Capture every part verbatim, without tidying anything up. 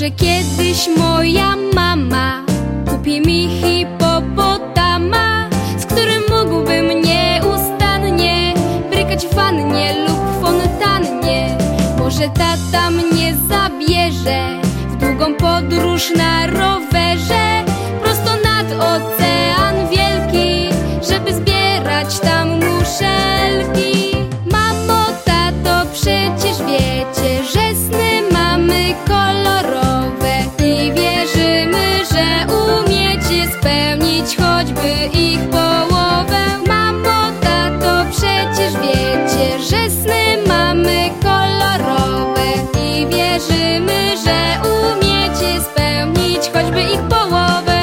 Może kiedyś moja mama kupi mi hipopotama, z którym mógłbym nieustannie brykać w wannie lub fontannie. Może tata mnie zabierze w długą podróż na rowerze, prosto nad ocean wielki, żeby zbierać tam muszelki. Mamo, tato, przecież wiecie, że sny mamy kolorowe i wierzymy, że umiecie spełnić choćby ich połowę. Mamo, tato, przecież wiecie, że sny mamy kolorowe i wierzymy, że umiecie spełnić choćby ich połowę.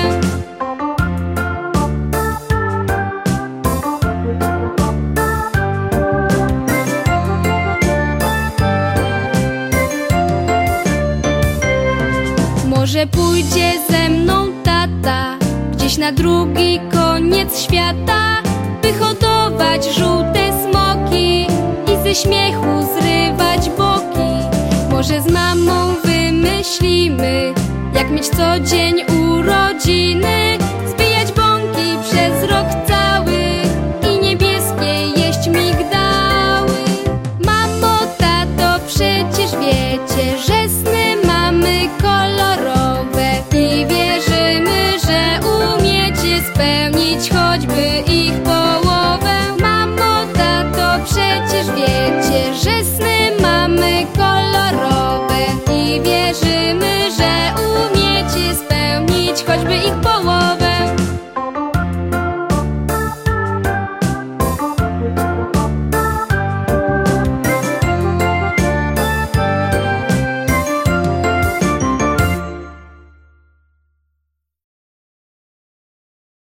Może pójdzie ze mną tata gdzieś na drugi koniec świata, by hodować żółte smoki i ze śmiechu zrywać boki. Może z mamą wymyślimy, jak mieć co dzień urodziny, zbijać bąki przez rok cały i niebieskie jeść migdały. Mamo, tato, przecież wiecie, że sny mamy kolorowe i wierzymy, że umiecie spełnić choćby ich połowę. Mamo, tato, przecież wiecie, że sny mamy kolorowe i wierzymy, że umiecie spełnić choćby ich połowę.